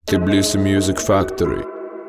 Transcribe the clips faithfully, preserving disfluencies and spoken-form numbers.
Tbilisi Music Factory.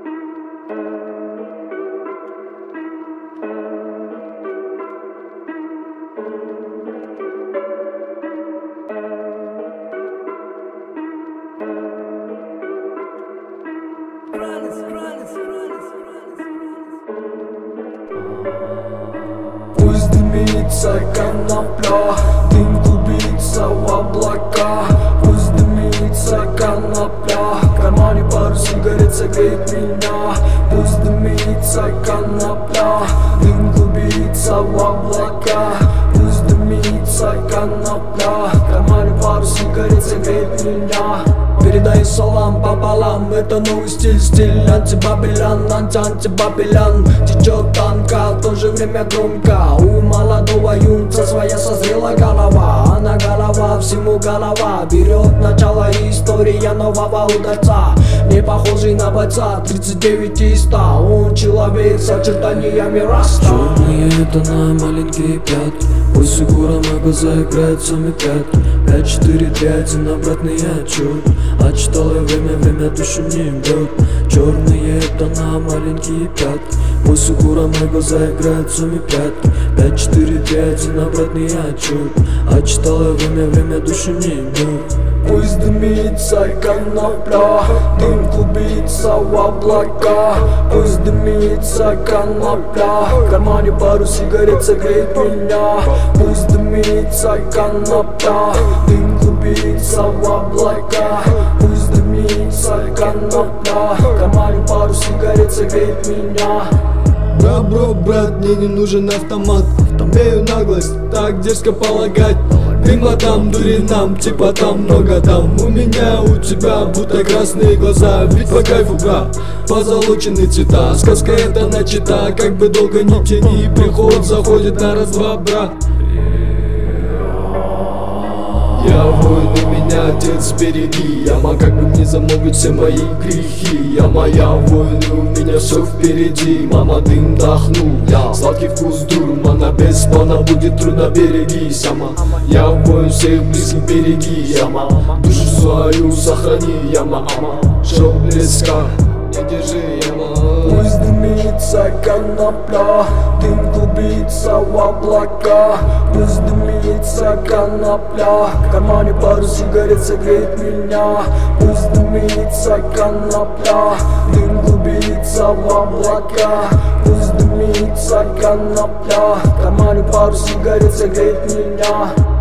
Пусть дымится конопля, дым клубится в облака. Пусть дымится конопля, в кармане пару сигарет согреет меня. Пусть дымится конопля, дым клубится в облака. Пусть дымится конопля, в кармане пару сигарет согреет меня. Передай салам пополам, это новый стиль, стиль антибабелян, анти-антибабелян. Течет танка, в то же время громко. У молодого юнца своя созрела голова. Она голова, всему голова. Берет начало история нового ударца, не похожий на бойца, тридцать девять и сто. Он человек с очертаниями раста. Черные тона, маленькие пятки, пусть фигура моего заиграет сами пятки. Пять, четыре, три, один, обратный отчет. Отчиталое время, время душу не бьет. Черные тона, маленькие пятки, пусть фигура моего заиграет сами пятки. Пять, четыре, три, один, обратный отчет. Отчиталое время, время душу не бьет. Пусть дымится конопля, дым клубится в облака. Пусть дымится конопля, в кармане пару сигарет согреет меня. Пусть дымится конопля, дым клубится в облака. Пусть дымится конопля, в кармане пару сигарет согреет меня. Бро, бро, брат, мне не нужен автомат. Имею наглость так дерзко полагать. Дыма там, дури нам, типа там много там. У меня, у тебя будто красные глаза. Ведь по кайфу, брат, позолоченные цвета. Сказка эта начата, как бы долго не тяни. Приход заходит на раз-два, брат. Я воин, у меня отец береги. Яма, как бы мне замолвить все мои грехи. Я моя воин, у меня все впереди. Мама, дым вдохнул, я сладкий вкус дурмана. Без плана будет трудно, берегись, яма. Я воин, всех близких береги, яма. Душу свою сохрани, яма, ама. Чтоб близко, не держи, яма. Пусть дымится конопля, дым клубится в облака. Пусть дымится конопля, в кармане пару сигарет согреет меня. Пусть дымится конопля, дым клубится в облака. Пусть дымится конопля, в кармане пару сигарет согреет меня.